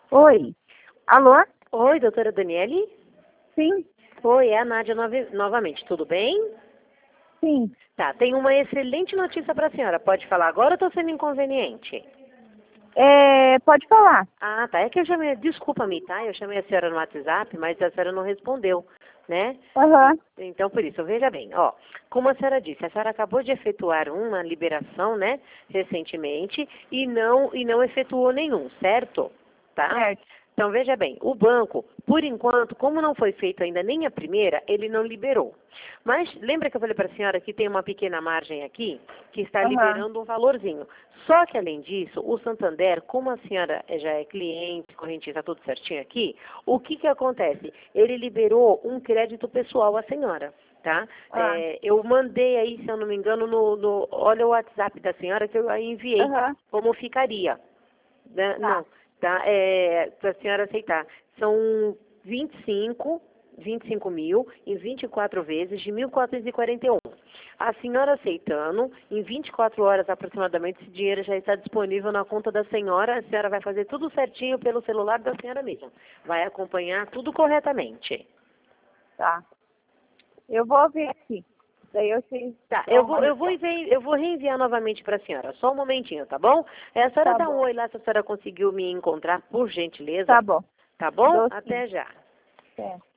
Oi. Alô? Oi, doutora Daniele? Sim, Oi, é a Nádia novamente, tudo bem? sim. Tá, tenho uma excelente notícia para a senhora. Pode falar agora ou estou sendo inconveniente? Pode falar. Ah, tá, é que eu chamei, desculpa-me, tá? Eu chamei a senhora no WhatsApp, mas a senhora não respondeu, né? Aham. Então, por isso, veja bem, ó, como a senhora disse, a senhora acabou de efetuar uma liberação, né, recentemente, e não efetuou nenhum, certo? Tá? Certo. Então, veja bem, o banco, por enquanto, como não foi feito ainda nem a primeira, ele não liberou. Mas lembra que eu falei para a senhora que tem uma pequena margem aqui, que está Aham. liberando um valorzinho. Só que, além disso, o Santander, como a senhora já é cliente, correntista, tudo certinho aqui, o que acontece? Ele liberou um crédito pessoal à senhora. Tá? Ah. Eu mandei aí, se eu não me engano, olha o WhatsApp da senhora que eu aí enviei, Aham. como ficaria. Né? Tá. Não, tá? Para a senhora aceitar. São 25 mil em 24 vezes de 1.441. A senhora aceitando, em 24 horas aproximadamente, esse dinheiro já está disponível na conta da senhora. A senhora vai fazer tudo certinho pelo celular da senhora mesma. Vai acompanhar tudo corretamente. Tá. Eu vou ver aqui. Daí eu sei. Tá, Dou uma resposta. eu vou reenviar novamente para a senhora. Só um momentinho, tá bom? A senhora Tá dá um bom. oi lá se a senhora conseguiu me encontrar, por gentileza. Tá bom. Tá bom? Dou sim. Até já. É.